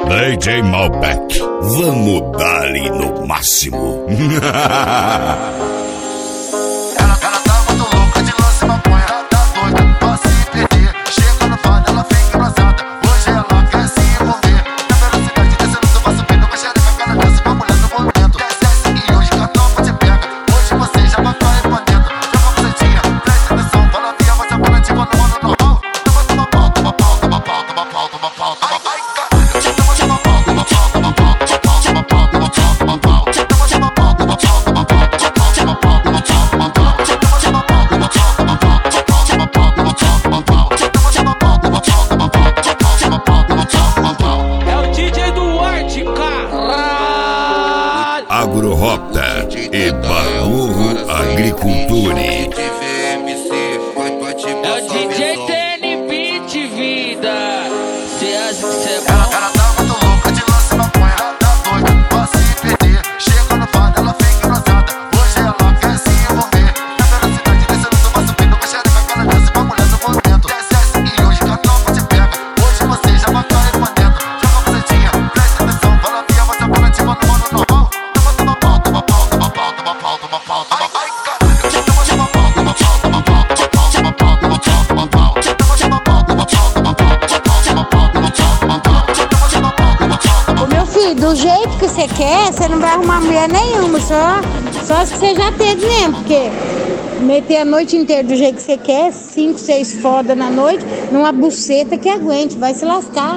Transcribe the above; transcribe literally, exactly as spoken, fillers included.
D J Malbec, vamos dar-lhe no máximo. Ela, ela tá muito louca de lance maconha, tá doida pra se perder. Chega no bar, ela fica embrasada, hoje ela quer se envolver. Na velocidade descendo, você vai subindo, vai xereca, cara dança, vai mulher no movimento. Desce e hoje que a tropa te pega, hoje você já vai cair pra dentro. Joga pra sentinha, presta atenção, fala via, você é bonativa no ano normal. Toma, toma pau, toma pau, toma pau, toma pau, toma pau, toma pau. Ai, caralho, toma, toma pau, toma pau, toma pau, toma pau, toma pau, toma pau, toma pau. Toma, toma pau, toma pau, toma pau, toma pau, toma pau, toma pau. É o D J Duarte, caralho. Agrorota e Bagurro Agriculture. É o D J T N Beat, vida. Cê acha que cê é Ela, bom? ela tá muito louca de lance maconha, tá doida pra se perder. Chega no bar, ela fica embrasada, hoje ela quer se envolver. Na velocidade descendo, você vai subindo, vai xereca, cara dança, vai mulher no movimento. Desce e hoje que a tropa te pega, hoje você já vai cair pra dentro. Joga pra sentinha, presta atenção, fala via, você é bonativa no ano normal. Toma, toma pau, toma pau, toma pau, toma pau, toma pau, toma pau. Ai, caralho, toma, toma pau, toma pau, toma pau, toma pau, toma pau, toma pau, toma pau. Toma, toma pau, toma pau, toma pau, toma pau, toma pau, toma pau. Toma, toma pau, toma pau. Ô meu filho, do jeito que você quer, você não vai arrumar mulher nenhuma, só, só se você já teve mesmo, porque meter a noite inteira do jeito que você quer, cinco, seis foda na noite, numa buceta que aguente, vai se lascar.